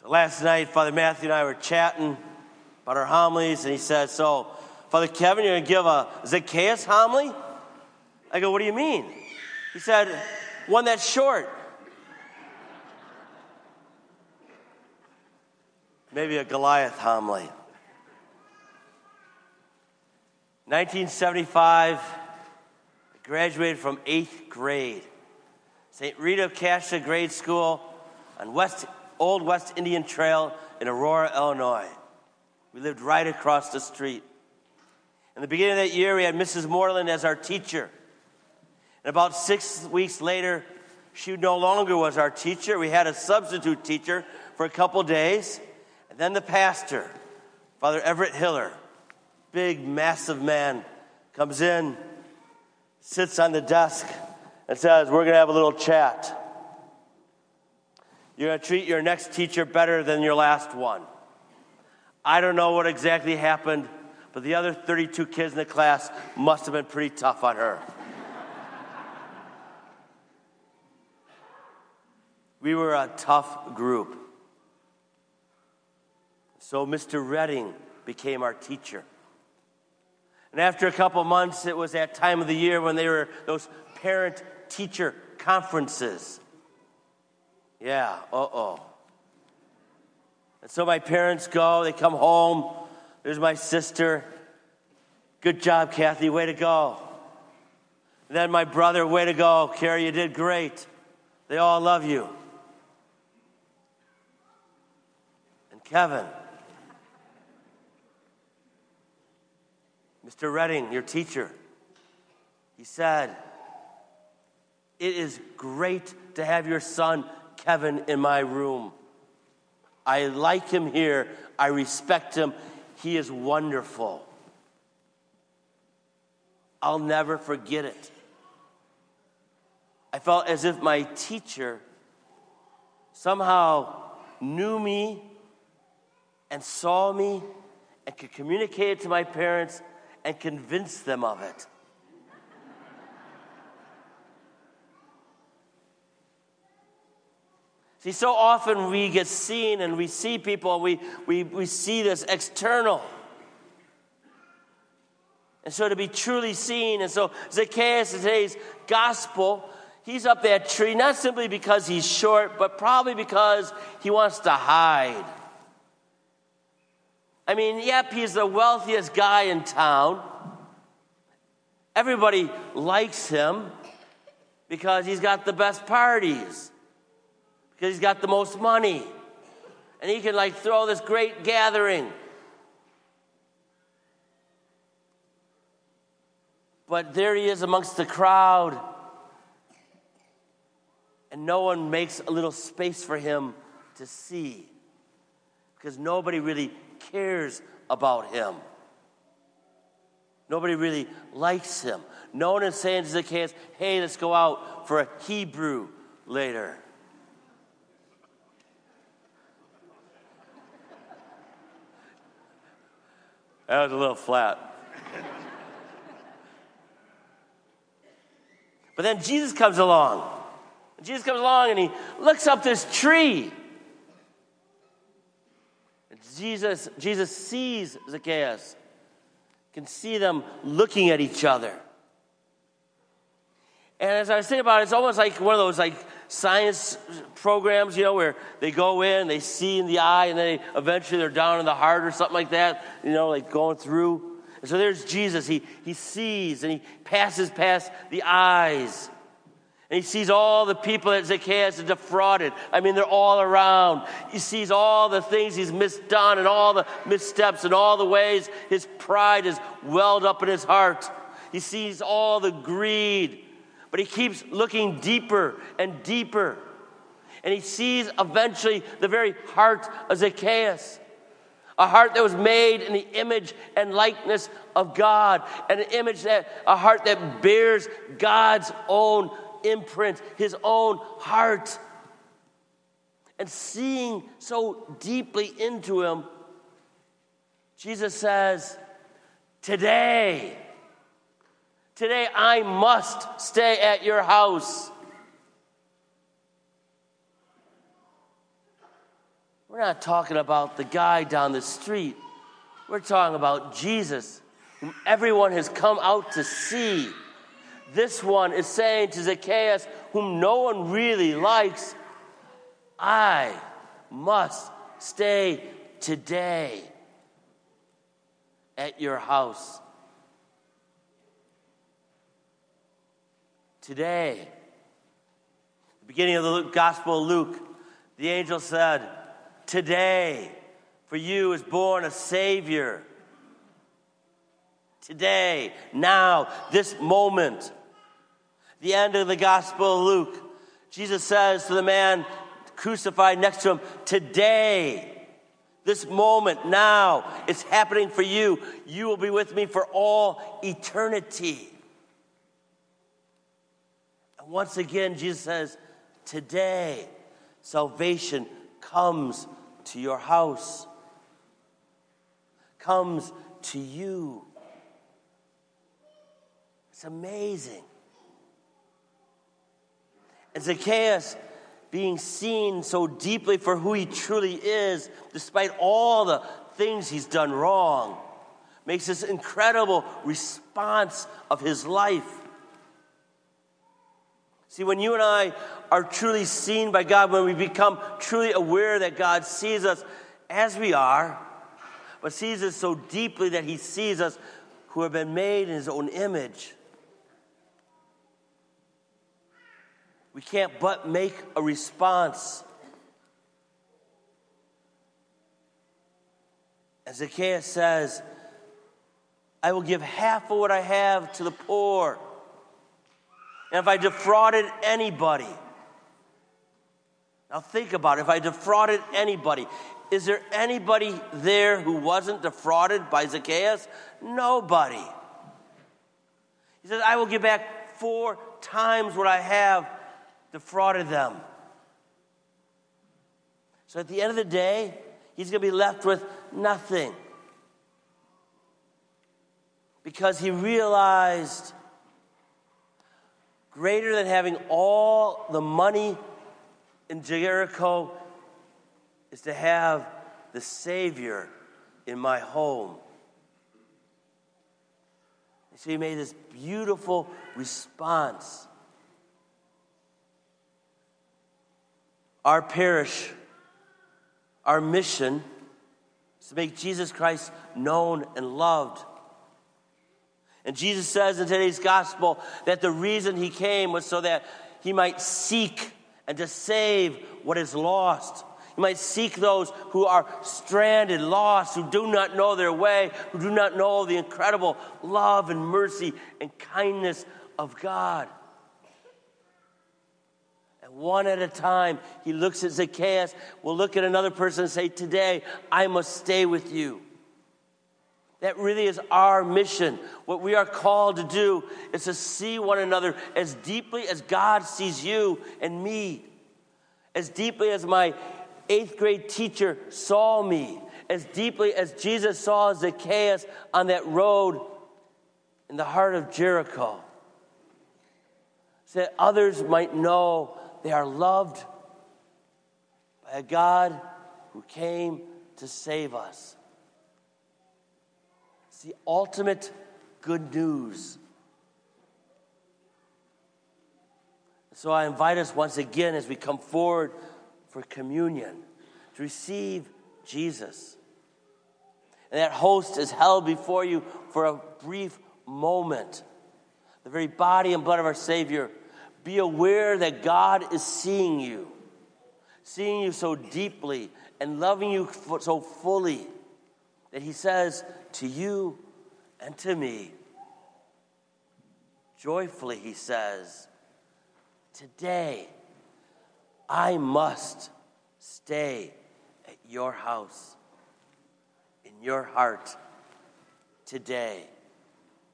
So last night, Father Matthew and I were chatting about our homilies, and he said, so, Father Kevin, you're going to give a Zacchaeus homily? I go, what do you mean? He said, one that's short. Maybe a Goliath homily. 1975, I graduated from 8th grade. St. Rita of Cascia Grade School on Old West Indian Trail in Aurora, Illinois. We lived right across the street. In the beginning of that year, we had Mrs. Moreland as our teacher. And about 6 weeks later, she no longer was our teacher. We had a substitute teacher for a couple days. And then the pastor, Father Everett Hiller, big, massive man, comes in, sits on the desk, and says, we're going to have a little chat. You're going to treat your next teacher better than your last one. I don't know what exactly happened, but the other 32 kids in the class must have been pretty tough on her. We were a tough group. So Mr. Redding became our teacher. And after a couple months, it was that time of the year when they were those parent-teacher conferences. Yeah, And so my parents go, they come home. There's my sister. Good job, Kathy, way to go. And then my brother, way to go. Carrie, you did great. They all love you. And Kevin, Mr. Redding, your teacher, he said, it is great to have your son, Kevin, in my room. I like him here. I respect him. He is wonderful. I'll never forget it. I felt as if my teacher somehow knew me and saw me and could communicate it to my parents and convince them of it. See, so often we get seen and we see people, we see this external. And so to be truly seen, and so Zacchaeus in today's gospel, he's up that tree, not simply because he's short, but probably because he wants to hide. I mean, yep, he's the wealthiest guy in town. Everybody likes him because he's got the best parties, because he's got the most money, and he can throw this great gathering. But there he is amongst the crowd, and no one makes a little space for him to see, because nobody really cares about him. Nobody really likes him. No one is saying to Zacchaeus, hey, let's go out for a Hebrew later. That was a little flat. But then Jesus comes along. Jesus comes along and he looks up this tree. And Jesus sees Zacchaeus. Can see them looking at each other. And as I was thinking about it, it's almost like one of those science programs, where they go in, they see in the eye, and then eventually they're down in the heart or something like that, going through. And so there's Jesus. He sees and he passes past the eyes. And he sees all the people that Zacchaeus has defrauded. I mean, they're all around. He sees all the things he's misdone and all the missteps and all the ways his pride is welled up in his heart. He sees all the greed. But he keeps looking deeper and deeper. And he sees eventually the very heart of Zacchaeus. A heart that was made in the image and likeness of God. And a heart that bears God's own imprint, his own heart. And seeing so deeply into him, Jesus says, today I must stay at your house. We're not talking about the guy down the street. We're talking about Jesus, whom everyone has come out to see. This one is saying to Zacchaeus, whom no one really likes, I must stay today at your house. Today. The beginning of the Gospel of Luke, the angel said, today, for you is born a Savior. Today, now, this moment. The end of the Gospel of Luke, Jesus says to the man crucified next to him, today, this moment, now, it's happening for you. You will be with me for all eternity. And once again, Jesus says, today, salvation comes to your house, comes to you. It's amazing. And Zacchaeus, being seen so deeply for who he truly is, despite all the things he's done wrong, makes this incredible response of his life. See, when you and I are truly seen by God, when we become truly aware that God sees us as we are, but sees us so deeply that he sees us who have been made in his own image, we can't but make a response. As Zacchaeus says, I will give half of what I have to the poor. And if I defrauded anybody, now think about it, if I defrauded anybody, is there anybody there who wasn't defrauded by Zacchaeus? Nobody. He says, I will give back 4 times what I have defrauded them. So at the end of the day, he's going to be left with nothing. Because he realized greater than having all the money in Jericho is to have the Savior in my home. And so he made this beautiful response. Our parish, our mission is to make Jesus Christ known and loved. And Jesus says in today's gospel that the reason he came was so that he might seek and to save what is lost. He might seek those who are stranded, lost, who do not know their way, who do not know the incredible love and mercy and kindness of God. And one at a time, he looks at Zacchaeus, will look at another person and say, today, I must stay with you. That really is our mission. What we are called to do is to see one another as deeply as God sees you and me. As deeply as my 8th grade teacher saw me. As deeply as Jesus saw Zacchaeus on that road in the heart of Jericho. So that others might know they are loved by a God who came to save us. It's the ultimate good news. So I invite us once again as we come forward for communion to receive Jesus. And that host is held before you for a brief moment. The very body and blood of our Savior. Be aware that God is seeing you so deeply and loving you so fully that he says to you and to me, joyfully he says, today I must stay at your house, in your heart, today.